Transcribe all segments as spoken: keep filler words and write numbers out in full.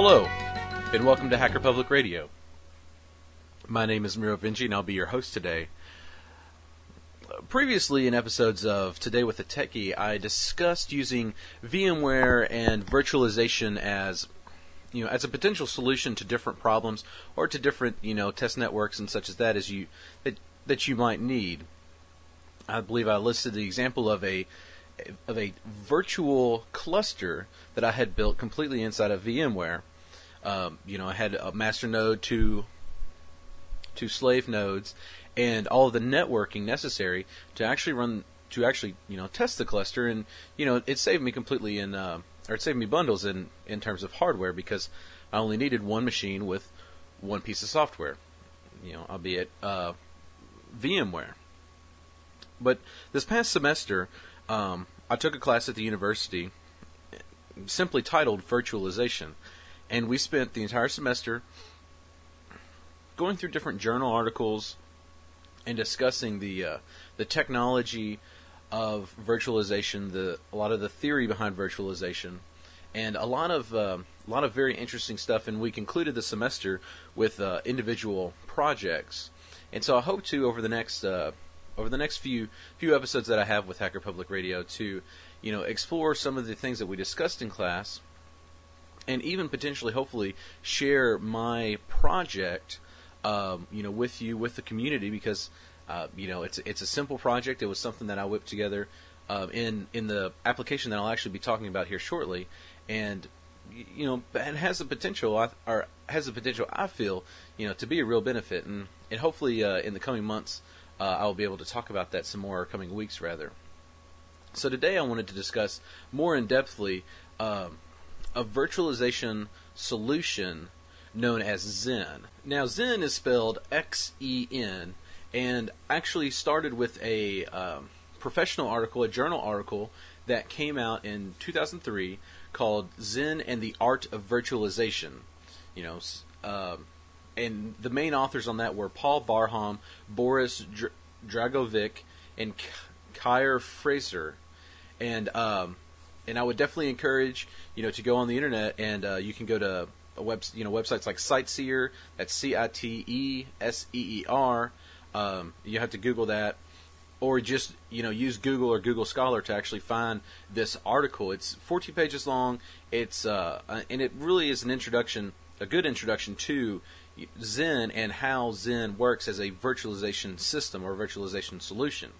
Hello, and welcome to Hacker Public Radio. My name is Miro Vinci, and I'll be your host today. Previously, in episodes of Today with a Techie, I discussed using VMware and virtualization as, you know, as a potential solution to different problems or to different, you know, test networks and such as that as you that that you might need. I believe I listed the example of a of a virtual cluster that I had built completely inside of VMware. Um, you know, I had a master node, two, two slave nodes, and all of the networking necessary to actually run, to actually, you know, test the cluster. And, you know, it saved me completely in, uh, or it saved me bundles in, in terms of hardware, because I only needed one machine with one piece of software, you know, albeit uh, VMware. But this past semester, um, I took a class at the university simply titled Virtualization. And we spent the entire semester going through different journal articles and discussing the uh, the technology of virtualization, the a lot of the theory behind virtualization, and a lot of uh, a lot of very interesting stuff. And we concluded the semester with uh, individual projects. And so I hope to over the next uh, over the next few few episodes that I have with Hacker Public Radio to, you know, explore some of the things that we discussed in class. And even potentially, hopefully, share my project, um, you know, with you, with the community, because, uh, you know, it's it's a simple project. It was something that I whipped together uh, in in the application that I'll actually be talking about here shortly, and you know, it has the potential, or has the potential, I feel, you know, to be a real benefit, and and hopefully uh, in the coming months, uh, I will be able to talk about that some more, or coming weeks rather. So today I wanted to discuss more in depthly. Um, a virtualization solution known as Xen. Now, Xen is spelled X E N, and actually started with a um, professional article, a journal article, that came out in two thousand three called Xen and the Art of Virtualization. You know, uh, and the main authors on that were Paul Barham, Boris Dr- Dragovic, and Kyer Fraser. And um, And I would definitely encourage, you know, to go on the internet, and uh, you can go to a web, you know, websites like Citeseer. That's C I T E S E E R. Um, you have to Google that, or just, you know, use Google or Google Scholar to actually find this article. It's fourteen pages long. It's uh, and it really is an introduction, a good introduction to Xen and how Xen works as a virtualization system or virtualization solution.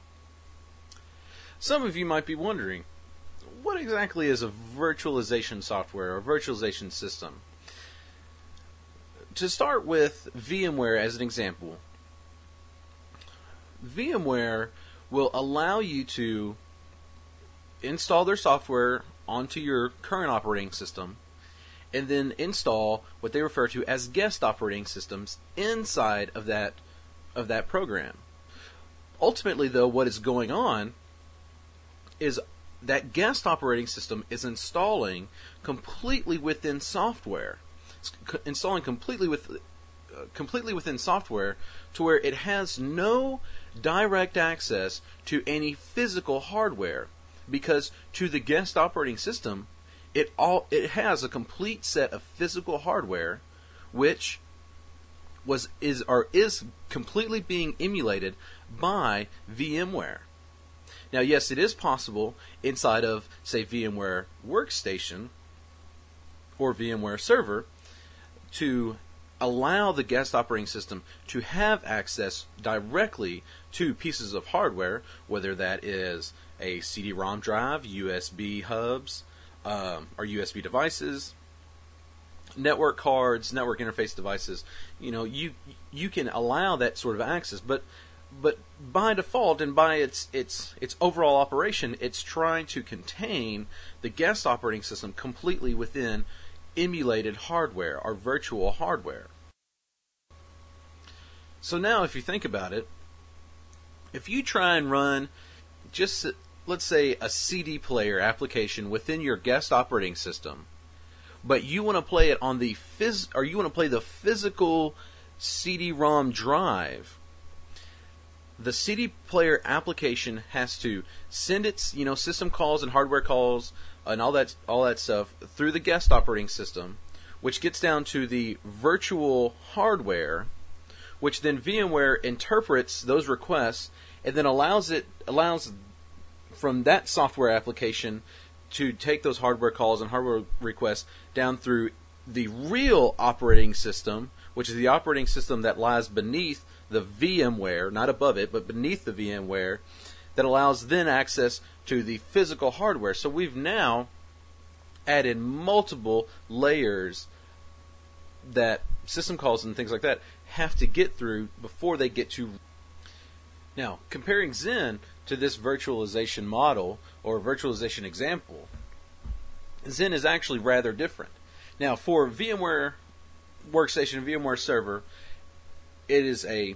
Some of you might be wondering, what exactly is a virtualization software or virtualization system? To start with VMware as an example, VMware will allow you to install their software onto your current operating system and then install what they refer to as guest operating systems inside of that of that program. Ultimately, though, what is going on is that guest operating system is installing completely within software. It's c- installing completely with uh, completely within software to where it has no direct access to any physical hardware, because to the guest operating system, it all it has a complete set of physical hardware, which was is or is completely being emulated by VMware. Now, yes, it is possible inside of, say, VMware Workstation or VMware Server to allow the guest operating system to have access directly to pieces of hardware, whether that is a C D ROM drive, U S B hubs, um, or U S B devices, network cards, network interface devices. You know, you you can allow that sort of access, but But by default and by its its its overall operation, it's trying to contain the guest operating system completely within emulated hardware or virtual hardware. So now, if you think about it, if you try and run just, let's say, a C D player application within your guest operating system, but you want to play it on the phys or you want to play the physical C D ROM drive, the C D player application has to send its, you know, system calls and hardware calls and all that all that stuff through the guest operating system, which gets down to the virtual hardware, which then VMware interprets those requests and then allows it allows from that software application to take those hardware calls and hardware requests down through the real operating system, which is the operating system that lies beneath the VMware, not above it, but beneath the VMware, that allows then access to the physical hardware. So we've now added multiple layers that system calls and things like that have to get through before they get to. Now, comparing Xen to this virtualization model or virtualization example, Xen is actually rather different. Now, for VMware Workstation and VMware Server, it is a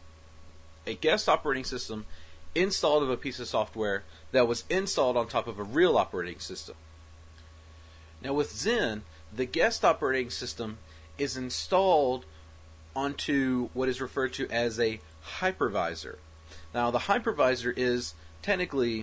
a guest operating system installed of a piece of software that was installed on top of a real operating system. Now, with Xen, the guest operating system is installed onto what is referred to as a hypervisor. Now, the hypervisor is technically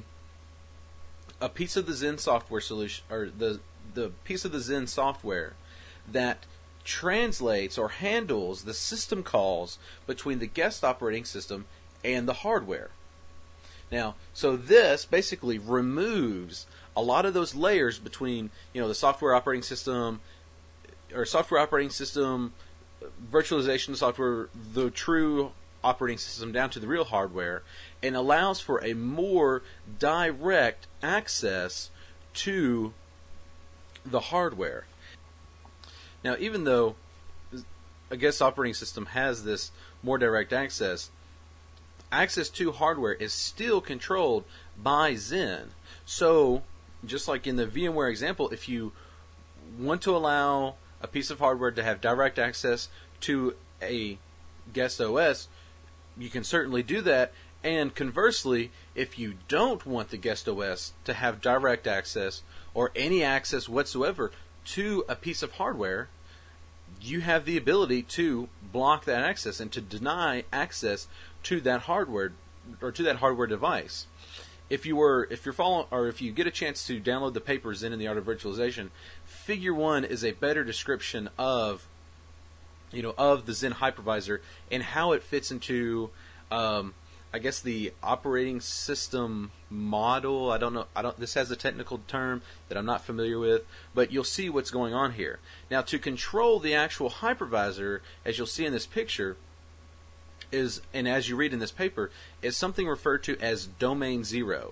a piece of the Xen software solution, or the the piece of the Xen software that translates or handles the system calls between the guest operating system and the hardware. Now, so this basically removes a lot of those layers between, you know, the software operating system or software operating system, virtualization software, the true operating system down to the real hardware, and allows for a more direct access to the hardware. Now, even though a guest operating system has this more direct access, access to hardware is still controlled by Xen. So, just like in the VMware example, if you want to allow a piece of hardware to have direct access to a guest O S, you can certainly do that. And conversely, if you don't want the guest O S to have direct access or any access whatsoever to a piece of hardware, you have the ability to block that access and to deny access to that hardware or to that hardware device. If you were, if you're following, or if you get a chance to download the paper Xen and the Art of Virtualization, Figure One is a better description of, you know, of the Xen hypervisor and how it fits into, um, I guess, the operating system model. I don't know. I don't. This has a technical term that I'm not familiar with, but you'll see what's going on here. Now, to control the actual hypervisor, as you'll see in this picture, is, and as you read in this paper, is something referred to as domain zero.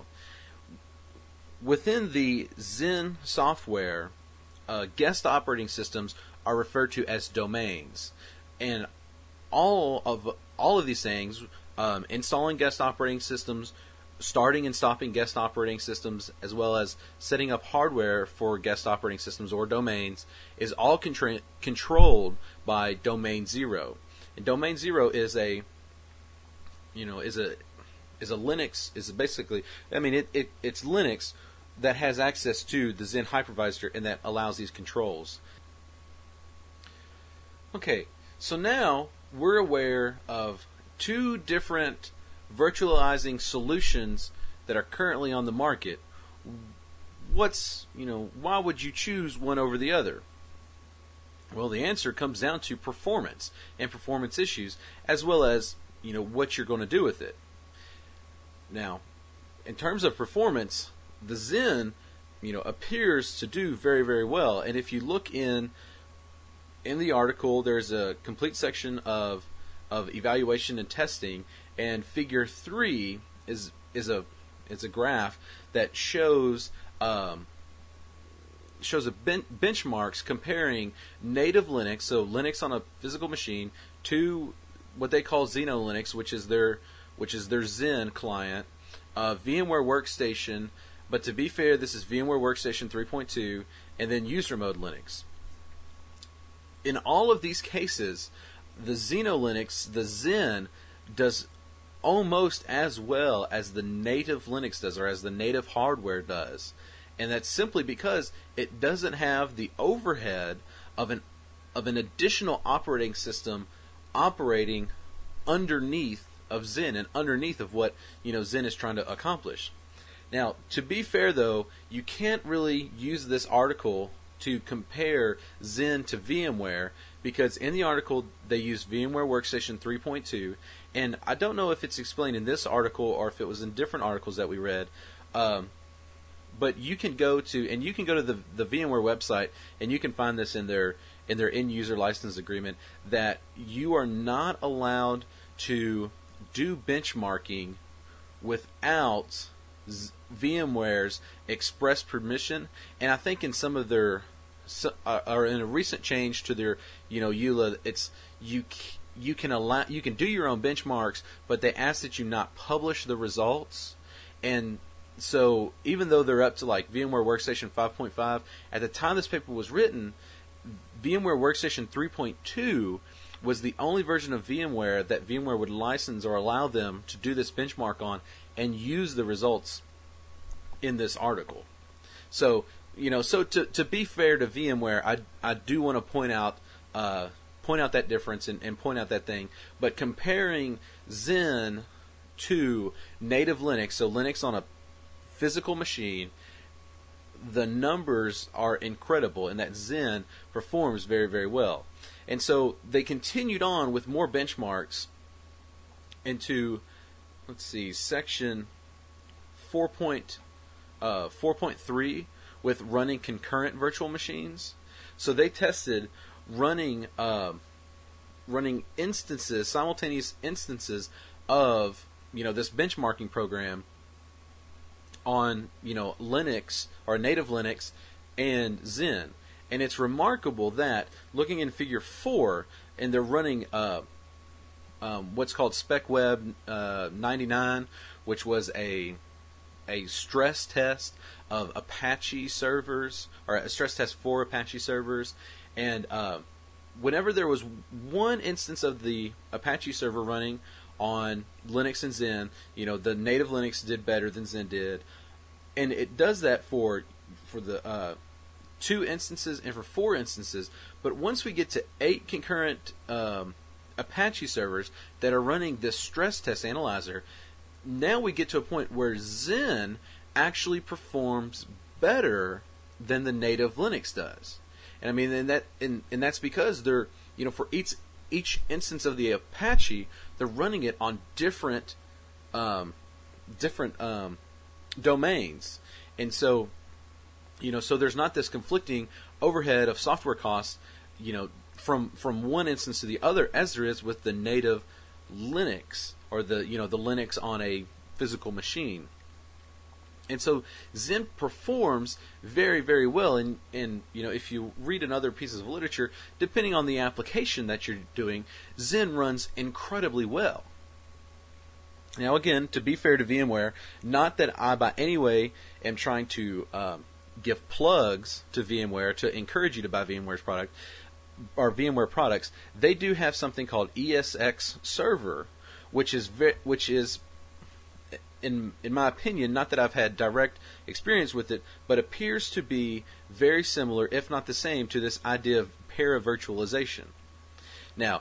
Within the Xen software, uh, guest operating systems are referred to as domains, and all of all of these things, um, installing guest operating systems, starting and stopping guest operating systems, as well as setting up hardware for guest operating systems or domains, is all contra- controlled by domain zero. And domain zero is a, you know, is a is a Linux is basically, I mean, it, it it's Linux that has access to the Xen hypervisor and that allows these controls. Okay, so now we're aware of two different virtualizing solutions that are currently on the market. What's, you know, why would you choose one over the other? Well, the answer comes down to performance and performance issues, as well as, you know, what you're going to do with it. Now, in terms of performance, the Xen, you know, appears to do very, very well. And if you look in in the article, there's a complete section of of evaluation and testing, and Figure Three is is a is a graph that shows um, shows a ben- benchmarks comparing native Linux, so Linux on a physical machine, to what they call XenoLinux, which is their which is their Xen client, uh, VMware Workstation. But to be fair, this is VMware Workstation three point two, and then user mode Linux. In all of these cases, the XenoLinux, the Xen, does almost as well as the native Linux does, or as the native hardware does. And that's simply because it doesn't have the overhead of an of an additional operating system operating underneath of Xen and underneath of what, you know, Xen is trying to accomplish. Now, to be fair though, you can't really use this article to compare Zen to VMware, because in the article they use VMware Workstation three point two, and I don't know if it's explained in this article or if it was in different articles that we read, um, but you can go to and you can go to the the VMware website and you can find this in their in their end user license agreement that you are not allowed to do benchmarking without Z- VMware's express permission. And I think in some of their uh, or in a recent change to their you know E U L A, it's you you can allow you can do your own benchmarks, but they ask that you not publish the results. And so even though they're up to like VMware Workstation five point five, at the time this paper was written, VMware Workstation three point two was the only version of VMware that VMware would license or allow them to do this benchmark on and use the results in this article. So, you know, so to to be fair to VMware, I I do want to point out uh, point out that difference and, and point out that thing. But comparing Zen to native Linux, so Linux on a physical machine, the numbers are incredible, and that Zen performs very, very well. And so they continued on with more benchmarks into, let's see, section four point three with running concurrent virtual machines. So they tested running uh, running instances, simultaneous instances of you know this benchmarking program on you know Linux or native Linux and Zen. And it's remarkable that looking in Figure four, and they're running uh, um, what's called SpecWeb uh, ninety-nine, which was a a stress test of Apache servers, or a stress test for Apache servers. And uh, whenever there was one instance of the Apache server running on Linux and Zen, you know, the native Linux did better than Zen did, and it does that for for the uh, two instances and for four instances. But once we get to eight concurrent um, Apache servers that are running this stress test analyzer, now we get to a point where Zen actually performs better than the native Linux does. And I mean, and that and, and that's because they're you know for each each instance of the Apache, they're running it on different um, different um, domains, and so you know so there's not this conflicting overhead of software costs, you know, from from one instance to the other, as there is with the native Linux or the you know the Linux on a physical machine. And so Zen performs very, very well. And, and you know, if you read in other pieces of literature, depending on the application that you're doing, Zen runs incredibly well. Now, again, to be fair to VMware, not that I by any way am trying to um, give plugs to VMware to encourage you to buy VMware's product or VMware products. They do have something called E S X Server, which is ve- which is In, in my opinion, not that I've had direct experience with it, but appears to be very similar, if not the same, to this idea of para-virtualization. Now,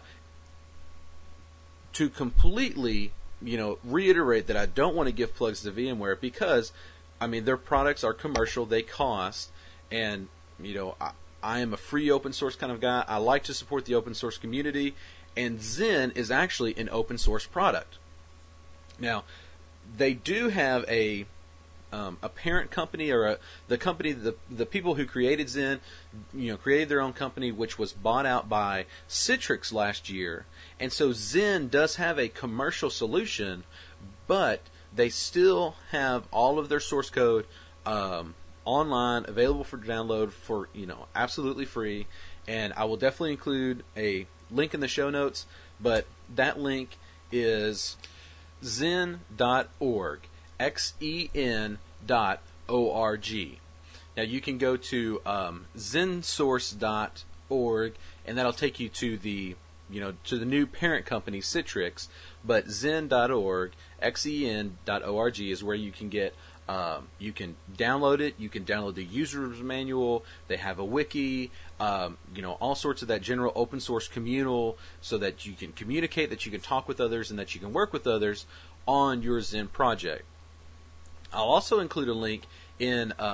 to completely, you know, reiterate that I don't want to give plugs to VMware because, I mean, their products are commercial, they cost, and, you know, I, I am a free open source kind of guy. I like to support the open source community, and Zen is actually an open source product. Now, they do have a um, a parent company, or a, the company, the the people who created Zen, you know, created their own company, which was bought out by Citrix last year, and so Zen does have a commercial solution, but they still have all of their source code um, online, available for download for you know absolutely free, and I will definitely include a link in the show notes, but that link is zen dot org, X E N dot O R G. Now you can go to um, zen source dot org, and that'll take you to the you know to the new parent company Citrix. But zen dot org, X E N dot O R G is where you can get um, you can download it. You can download the user's manual. They have a wiki, um, you know, all sorts of that general open source communal, so that you can communicate, that you can talk with others, and that you can work with others on your Zen project. I'll also include a link in uh,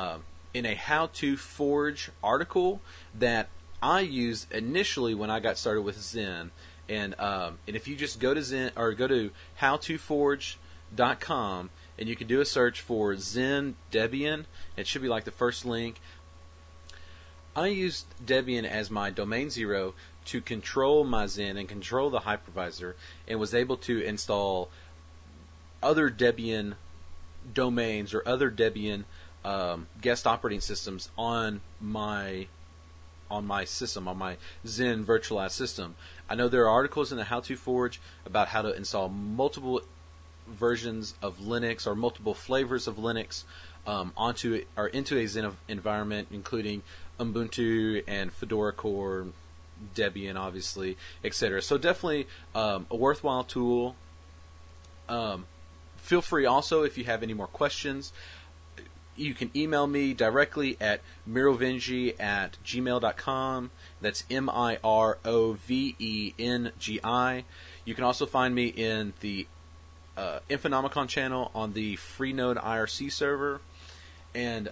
in a How to Forge article that I used initially when I got started with Zen. And um, and if you just go to Zen or go to how to forge dot com and you can do a search for Zen Debian, it should be like the first link. I used Debian as my domain zero to control my Zen and control the hypervisor, and was able to install other Debian domains or other Debian um, guest operating systems on my on my system, on my Zen virtualized system. I know there are articles in the How to Forge about how to install multiple versions of Linux or multiple flavors of Linux um, onto or into a Zen environment, including Ubuntu and Fedora Core, Debian, obviously, et cetera. So definitely um, a worthwhile tool. Um, feel free also, if you have any more questions, you can email me directly at mirovengi at gmail dot com. That's M I R O V E N G I. You can also find me in the uh, Infonomicon channel on the Freenode I R C server. And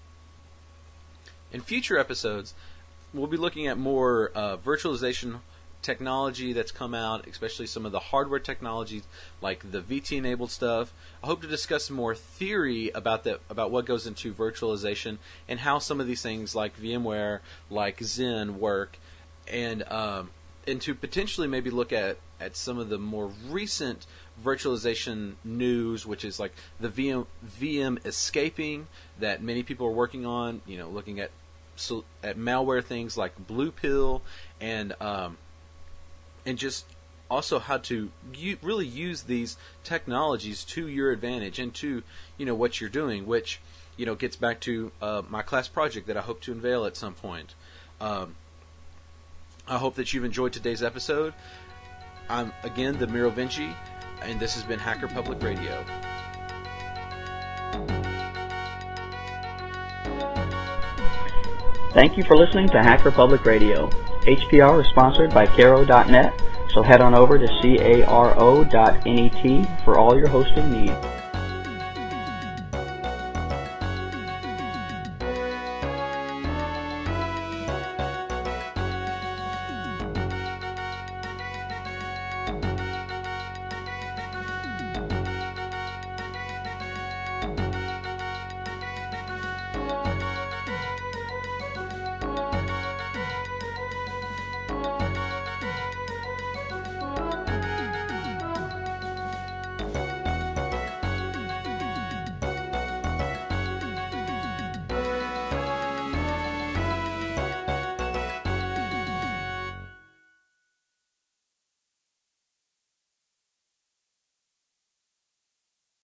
in future episodes, we'll be looking at more uh, virtualization technology that's come out, especially some of the hardware technologies like the V T enabled stuff. I hope to discuss more theory about that, about what goes into virtualization and how some of these things like VMware, like Zen work, and um, and to potentially maybe look at, at some of the more recent virtualization news, which is like the V M V M escaping that many people are working on. You know, looking at so, at malware things like Blue Pill, and um, and just also how to u- really use these technologies to your advantage and to, you know, what you're doing, which, you know, gets back to uh, my class project that I hope to unveil at some point. Um, I hope that you've enjoyed today's episode. I'm, again, the Miro Vinci, and this has been Hacker Public Radio. Thank you for listening to Hacker Public Radio. H P R is sponsored by Caro dot net, so head on over to caro dot net for all your hosting needs.